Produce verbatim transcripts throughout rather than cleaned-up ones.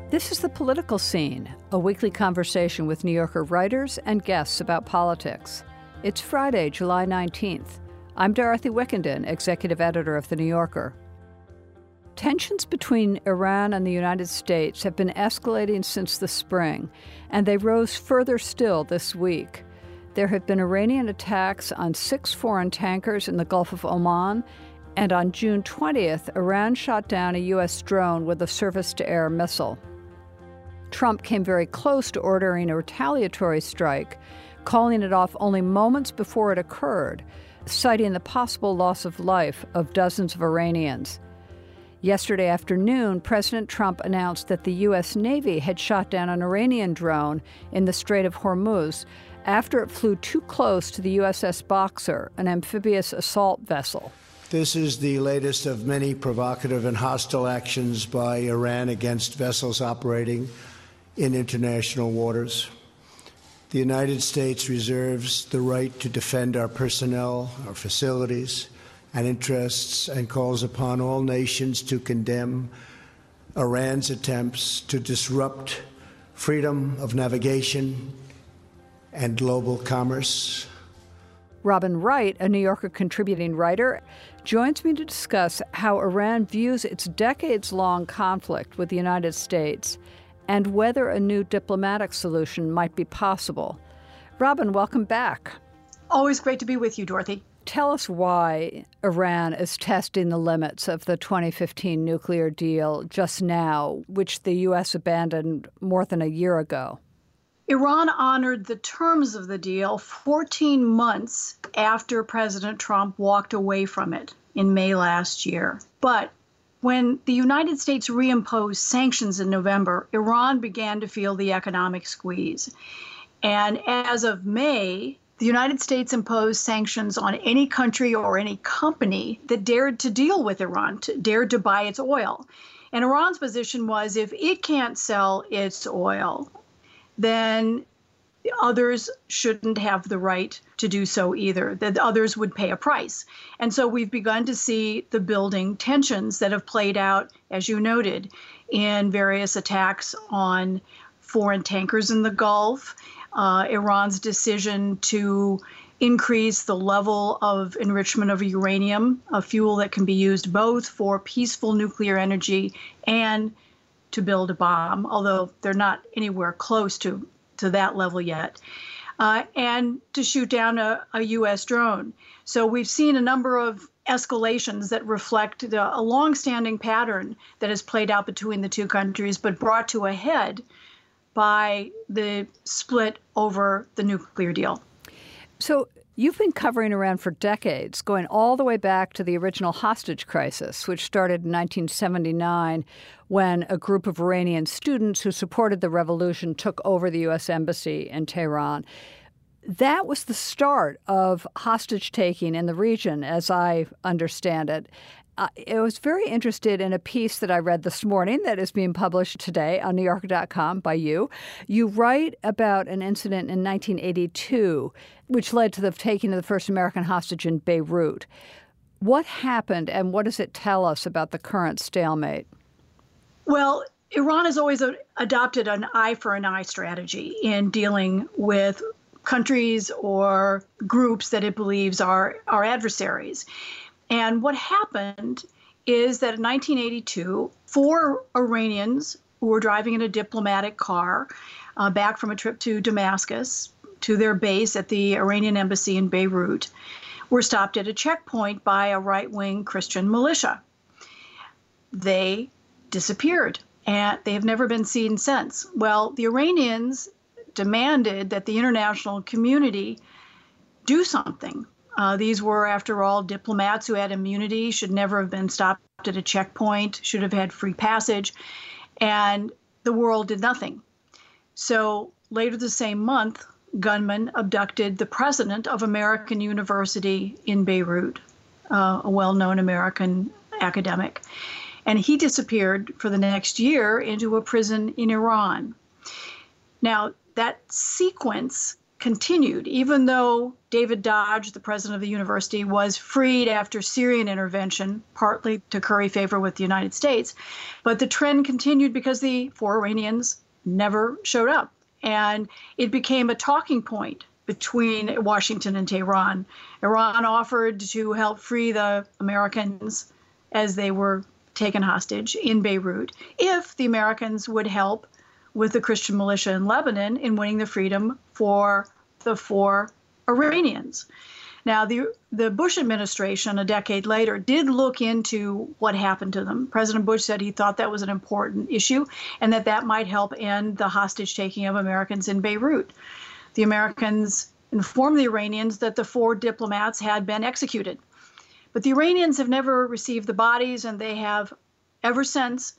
This is The Political Scene, a weekly conversation with New Yorker writers and guests about politics. It's Friday, July nineteenth. I'm Dorothy Wickenden, executive editor of The New Yorker. Tensions between Iran and the United States have been escalating since the spring, and they rose further still this week. There have been Iranian attacks on six foreign tankers in the Gulf of Oman, and on June twentieth, Iran shot down a U S drone with a surface-to-air missile. Trump came very close to ordering a retaliatory strike, calling it off only moments before it occurred, citing the possible loss of life of dozens of Iranians. Yesterday afternoon, President Trump announced that the U S Navy had shot down an Iranian drone in the Strait of Hormuz after it flew too close to the U S S Boxer, an amphibious assault vessel. This is the latest of many provocative and hostile actions by Iran against vessels operating in international waters. The United States reserves the right to defend our personnel, our facilities, and interests, and calls upon all nations to condemn Iran's attempts to disrupt freedom of navigation and global commerce. Robin Wright, a New Yorker contributing writer, joins me to discuss how Iran views its decades-long conflict with the United States and whether a new diplomatic solution might be possible. Robin, welcome back. Always great to be with you, Dorothy. Tell us why Iran is testing the limits of the twenty fifteen nuclear deal just now, which the U S abandoned more than a year ago. Iran honored the terms of the deal fourteen months after President Trump walked away from it in May last year. But when the United States reimposed sanctions in November, Iran began to feel the economic squeeze. And as of May, the United States imposed sanctions on any country or any company that dared to deal with Iran, to, dared to buy its oil. And Iran's position was if it can't sell its oil, then others shouldn't have the right to do so either, that others would pay a price. And so we've begun to see the building tensions that have played out, as you noted, in various attacks on foreign tankers in the Gulf, uh, Iran's decision to increase the level of enrichment of uranium, a fuel that can be used both for peaceful nuclear energy and to build a bomb, although they're not anywhere close to, to that level yet, uh, and to shoot down a, a U S drone. So we've seen a number of escalations that reflect the, a longstanding pattern that has played out between the two countries, but brought to a head by the split over the nuclear deal. So you've been covering Iran for decades, going all the way back to the original hostage crisis, which started in nineteen seventy-nine when a group of Iranian students who supported the revolution took over the U S embassy in Tehran. That was the start of hostage-taking in the region, as I understand it. Uh, I was very interested in a piece that I read this morning that is being published today on New Yorker dot com by you. You write about an incident in nineteen eighty-two, which led to the taking of the first American hostage in Beirut. What happened, and what does it tell us about the current stalemate? Well, Iran has always a- adopted an eye for an eye strategy in dealing with countries or groups that it believes are our adversaries. And what happened is that in nineteen eighty-two, four Iranians who were driving in a diplomatic car uh, back from a trip to Damascus to their base at the Iranian embassy in Beirut were stopped at a checkpoint by a right-wing Christian militia. They disappeared, and they have never been seen since. Well, the Iranians demanded that the international community do something. Uh, these were, after all, diplomats who had immunity, should never have been stopped at a checkpoint, should have had free passage, and the world did nothing. So later the same month, gunmen abducted the president of American University in Beirut, uh, a well-known American academic. And he disappeared for the next year into a prison in Iran. Now, that sequence continued, even though David Dodge, the president of the university, was freed after Syrian intervention, partly to curry favor with the United States. But the trend continued because the four Iranians never showed up. And it became a talking point between Washington and Tehran. Iran offered to help free the Americans as they were taken hostage in Beirut if the Americans would help with the Christian militia in Lebanon in winning the freedom for the four Iranians. Now, the, the Bush administration, a decade later, did look into what happened to them. President Bush said he thought that was an important issue and that that might help end the hostage-taking of Americans in Beirut. The Americans informed the Iranians that the four diplomats had been executed. But the Iranians have never received the bodies, and they have ever since,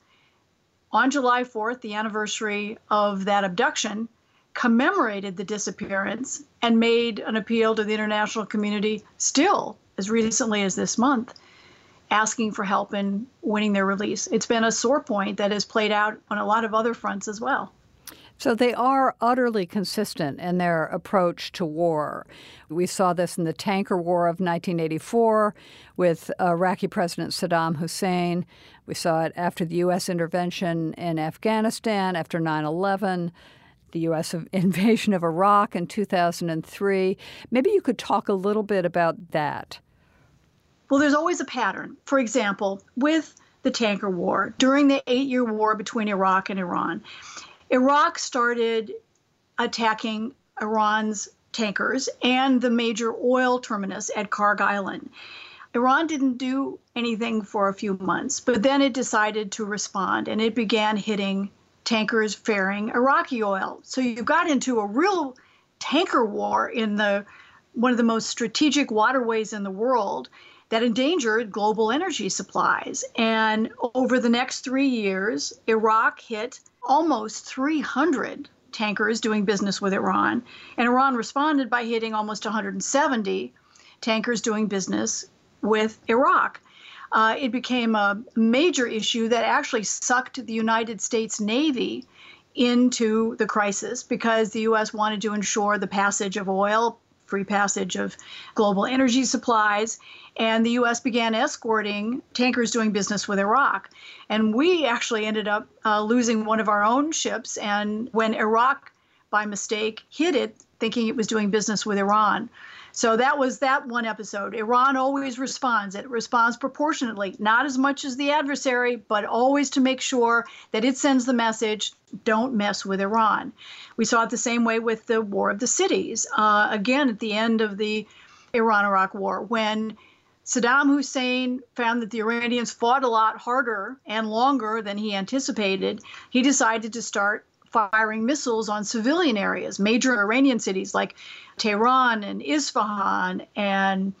on July fourth, the anniversary of that abduction, commemorated the disappearance and made an appeal to the international community still as recently as this month, asking for help in winning their release. It's been a sore point that has played out on a lot of other fronts as well. So they are utterly consistent in their approach to war. We saw this in the tanker war of nineteen eighty-four with Iraqi President Saddam Hussein. We saw it after the U S intervention in Afghanistan, after nine eleven, the U S invasion of Iraq in two thousand three. Maybe you could talk a little bit about that. Well, there's always a pattern. For example, with the tanker war, during the eight-year war between Iraq and Iran, Iraq started attacking Iran's tankers and the major oil terminus at Karg Island. Iran didn't do anything for a few months, but then it decided to respond, and it began hitting tankers ferrying Iraqi oil. So you got into a real tanker war in the one of the most strategic waterways in the world that endangered global energy supplies. And over the next three years, Iraq hit almost three hundred tankers doing business with Iran, and Iran responded by hitting almost one hundred seventy tankers doing business with Iraq. Uh, it became a major issue that actually sucked the United States Navy into the crisis because the U S wanted to ensure the passage of oil, free passage of global energy supplies, and the U S began escorting tankers doing business with Iraq. And we actually ended up uh, losing one of our own ships, and when Iraq, by mistake, hit it, thinking it was doing business with Iran. So that was that one episode. Iran always responds. It responds proportionately, not as much as the adversary, but always to make sure that it sends the message, don't mess with Iran. We saw it the same way with the War of the Cities. Uh, again, at the end of the Iran-Iraq War, when Saddam Hussein found that the Iranians fought a lot harder and longer than he anticipated, he decided to start firing missiles on civilian areas, major Iranian cities like Tehran and Isfahan and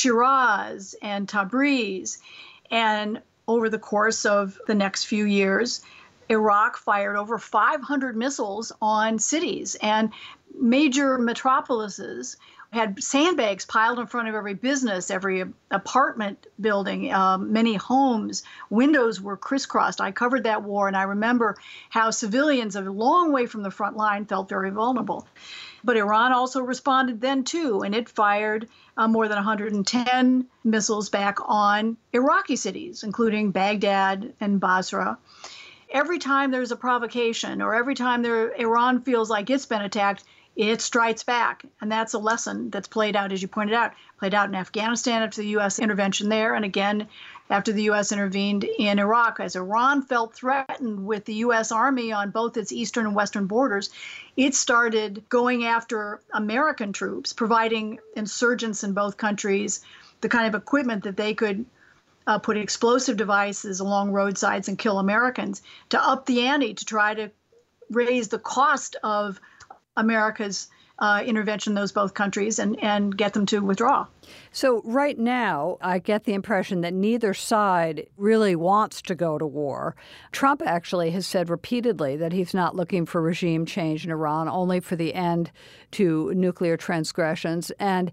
Shiraz and Tabriz. And over the course of the next few years, Iraq fired over five hundred missiles on cities, and major metropolises had sandbags piled in front of every business, every apartment building, um, many homes. Windows were crisscrossed. I covered that war, and I remember how civilians a long way from the front line felt very vulnerable. But Iran also responded then, too, and it fired uh, more than one hundred ten missiles back on Iraqi cities, including Baghdad and Basra. Every time there's a provocation or every time there, Iran feels like it's been attacked, it strikes back. And that's a lesson that's played out, as you pointed out, played out in Afghanistan after the U S intervention there, and again after the U S intervened in Iraq. As Iran felt threatened with the U S Army on both its eastern and western borders, it started going after American troops, providing insurgents in both countries the kind of equipment that they could uh, put explosive devices along roadsides and kill Americans, to up the ante to try to raise the cost of America's uh, intervention in those both countries and, and get them to withdraw. So right now, I get the impression that neither side really wants to go to war. Trump actually has said repeatedly that he's not looking for regime change in Iran, only for the end to nuclear transgressions. And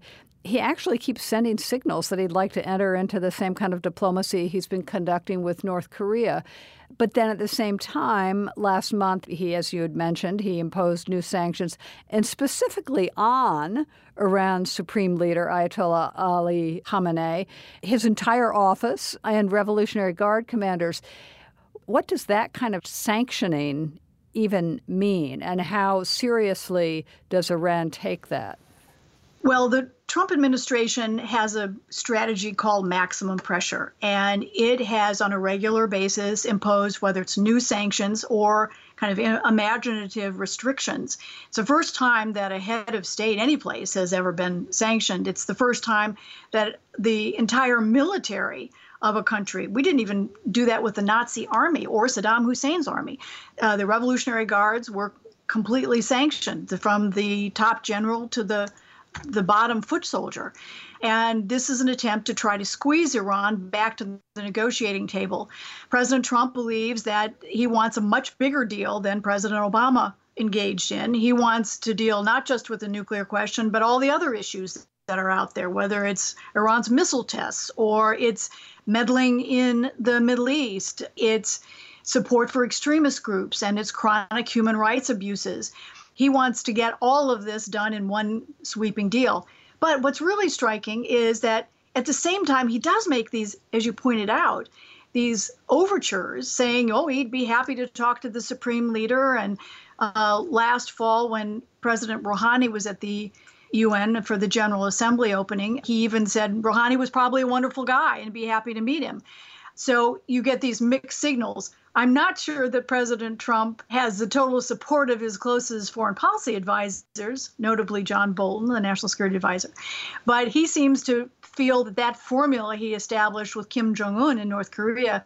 he actually keeps sending signals that he'd like to enter into the same kind of diplomacy he's been conducting with North Korea. But then at the same time, last month, he, as you had mentioned, he imposed new sanctions, and specifically on Iran's supreme leader, Ayatollah Ali Khamenei, his entire office, and Revolutionary Guard commanders. What does that kind of sanctioning even mean, and how seriously does Iran take that? Well, the Trump administration has a strategy called maximum pressure, and it has on a regular basis imposed whether it's new sanctions or kind of imaginative restrictions. It's the first time that a head of state any place has ever been sanctioned. It's the first time that the entire military of a country, we didn't even do that with the Nazi army or Saddam Hussein's army. Uh, the Revolutionary Guards were completely sanctioned from the top general to the the bottom foot soldier. And this is an attempt to try to squeeze Iran back to the negotiating table. President Trump believes that he wants a much bigger deal than President Obama engaged in. He wants to deal not just with the nuclear question, but all the other issues that are out there, whether it's Iran's missile tests or it's meddling in the Middle East, it's support for extremist groups, and its chronic human rights abuses. He wants to get all of this done in one sweeping deal. But what's really striking is that at the same time, he does make these, as you pointed out, these overtures saying, oh, he'd be happy to talk to the supreme leader. And uh, last fall, when President Rouhani was at the U N for the General Assembly opening, he even said Rouhani was probably a wonderful guy and be happy to meet him. So you get these mixed signals. I'm not sure that President Trump has the total support of his closest foreign policy advisors, notably John Bolton, the national security advisor. But he seems to feel that that formula he established with Kim Jong-un in North Korea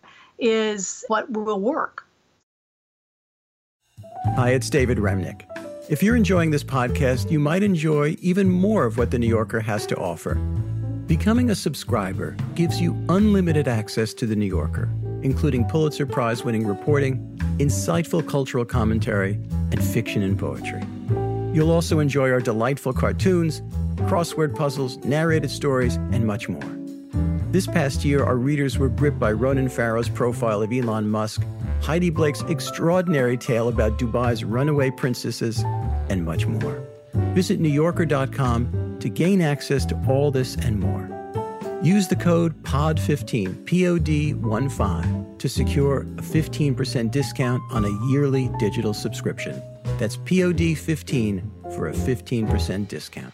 is what will work. Hi, it's David Remnick. If you're enjoying this podcast, you might enjoy even more of what The New Yorker has to offer. Becoming a subscriber gives you unlimited access to The New Yorker, including Pulitzer Prize-winning reporting, insightful cultural commentary, and fiction and poetry. You'll also enjoy our delightful cartoons, crossword puzzles, narrated stories, and much more. This past year, our readers were gripped by Ronan Farrow's profile of Elon Musk, Heidi Blake's extraordinary tale about Dubai's runaway princesses, and much more. Visit New Yorker dot com to gain access to all this and more. Use the code P O D fifteen, P O D fifteen, to secure a fifteen percent discount on a yearly digital subscription. That's P O D fifteen for a fifteen percent discount.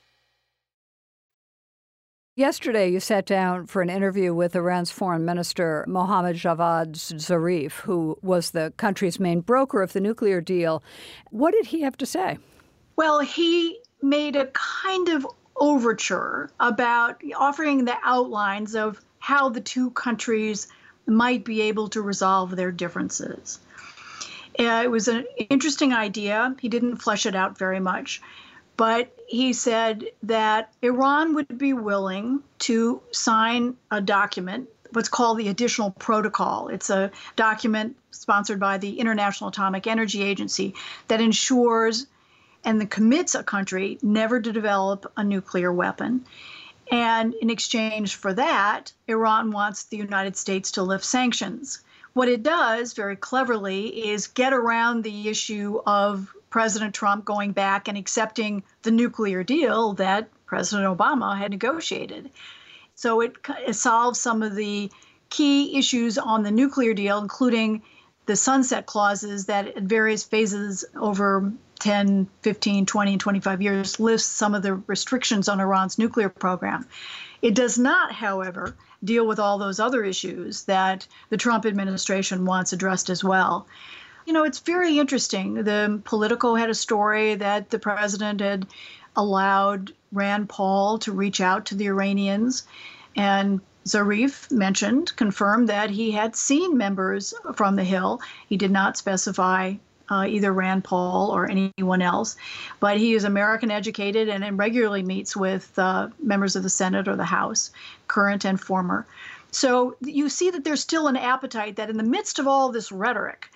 Yesterday, you sat down for an interview with Iran's foreign minister, Mohammad Javad Zarif, who was the country's main broker of the nuclear deal. What did he have to say? Well, he made a kind of overture about offering the outlines of how the two countries might be able to resolve their differences. Uh, it was an interesting idea. He didn't flesh it out very much. But he said that Iran would be willing to sign a document, what's called the Additional Protocol. It's a document sponsored by the International Atomic Energy Agency that ensures and that commits a country never to develop a nuclear weapon. And in exchange for that, Iran wants the United States to lift sanctions. What it does, very cleverly, is get around the issue of President Trump going back and accepting the nuclear deal that President Obama had negotiated. So it, it solves some of the key issues on the nuclear deal, including the sunset clauses that at various phases over ten, fifteen, twenty, and twenty-five years lifts some of the restrictions on Iran's nuclear program. It does not, however, deal with all those other issues that the Trump administration wants addressed as well. You know, it's very interesting. The Politico had a story that the president had allowed Rand Paul to reach out to the Iranians. And Zarif mentioned, confirmed that he had seen members from the Hill. He did not specify uh, either Rand Paul or anyone else. But he is American educated and, and regularly meets with uh, members of the Senate or the House, current and former. So you see that there's still an appetite that in the midst of all this rhetoric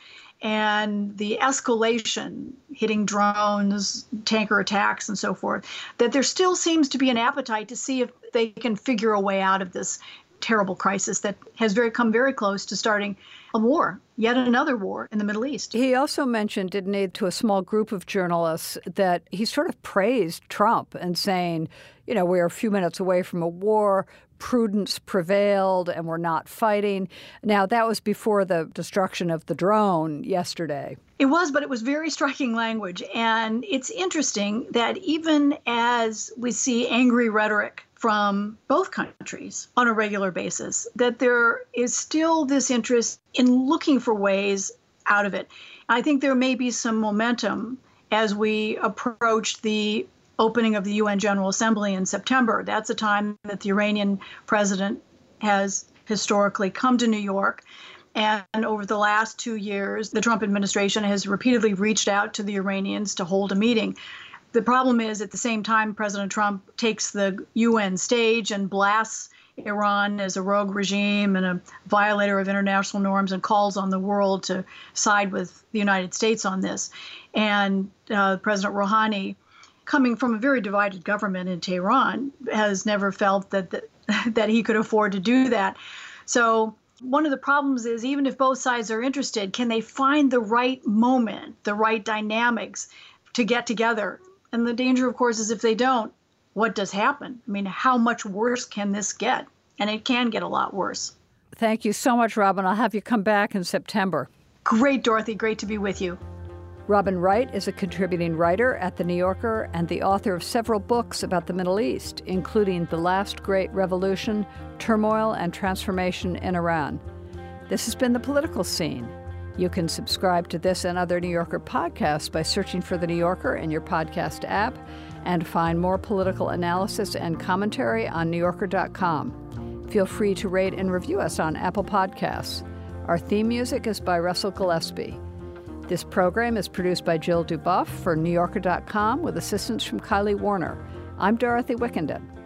and the escalation, hitting drones, tanker attacks, and so forth, that there still seems to be an appetite to see if they can figure a way out of this terrible crisis that has very come very close to starting a war, yet another war in the Middle East. He also mentioned, didn't he, to a small group of journalists that he sort of praised Trump and saying, you know, we're a few minutes away from a war, prudence prevailed, and we're not fighting. Now, that was before the destruction of the drone yesterday. It was, but it was very striking language. And it's interesting that even as we see angry rhetoric from both countries on a regular basis, that there is still this interest in looking for ways out of it. I think there may be some momentum as we approach the opening of the U N General Assembly in September. That's a time that the Iranian president has historically come to New York. And over the last two years, the Trump administration has repeatedly reached out to the Iranians to hold a meeting. The problem is, at the same time, President Trump takes the U N stage and blasts Iran as a rogue regime and a violator of international norms and calls on the world to side with the United States on this. And uh, President Rouhani, coming from a very divided government in Tehran, has never felt that, that that he could afford to do that. So one of the problems is, even if both sides are interested, can they find the right moment, the right dynamics to get together? And the danger, of course, is if they don't, what does happen? I mean, how much worse can this get? And it can get a lot worse. Thank you so much, Robin. I'll have you come back in September. Great, Dorothy. Great to be with you. Robin Wright is a contributing writer at The New Yorker and the author of several books about the Middle East, including The Last Great Revolution, Turmoil and Transformation in Iran. This has been The Political Scene. You can subscribe to this and other New Yorker podcasts by searching for The New Yorker in your podcast app, and find more political analysis and commentary on New Yorker dot com. Feel free to rate and review us on Apple Podcasts. Our theme music is by Russell Gillespie. This program is produced by Jill Dubuff for New Yorker dot com with assistance from Kylie Warner. I'm Dorothy Wickenden.